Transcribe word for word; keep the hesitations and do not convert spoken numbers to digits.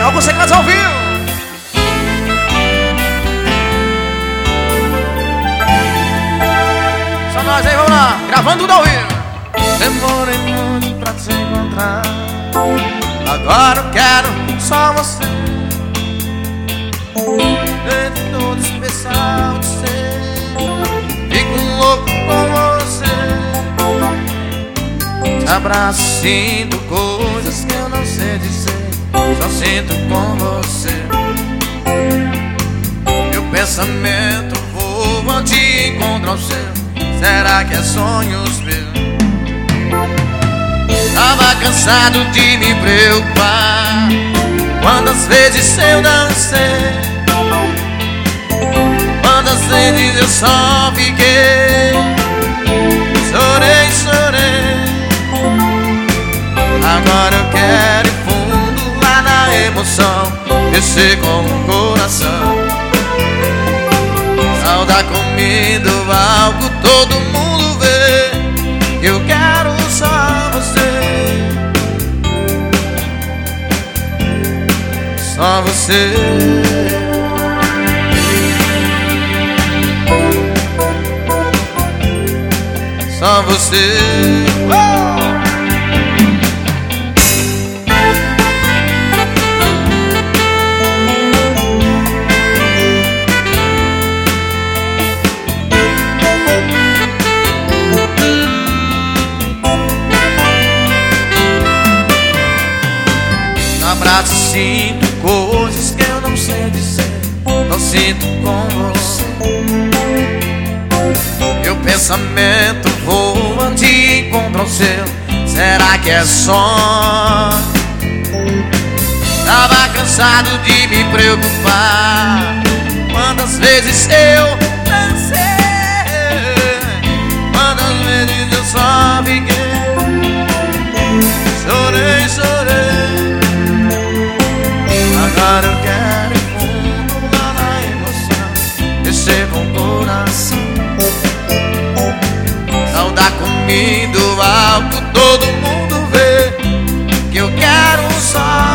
Alguns segredos ao vivo. Só nós aí, vamos lá. Gravando tudo ao vivo. Demorei muito pra te encontrar. Agora eu quero só você. Dentro todo especial de ser. Fico louco com você. Te abraço, sinto coisas que eu não sei dizer. Só sinto com você. Meu pensamento voa de encontro ao seu. Será que é sonhos meus? Tava cansado de me preocupar. Quantas vezes eu dancei, quantas vezes eu só fiquei. Chorei, chorei. Agora eu quero ir fundo lá na emoção, descer com o coração. Saudar comendo algo, todo mundo vê. Eu quero só você. Só você. Só você. Oh! Abraço, sinto coisas que eu não sei dizer. Não sinto com você. Meu pensamento voa de encontro ao seu. Será que é só? Tava cansado de me preocupar. Quantas vezes eu dancei, quantas vezes eu só fiquei. Chorei, chorei. Agora eu quero ir fundo lá na emoção, descer com o coração. Saudar comendo algo, todo mundo vê. Que eu quero só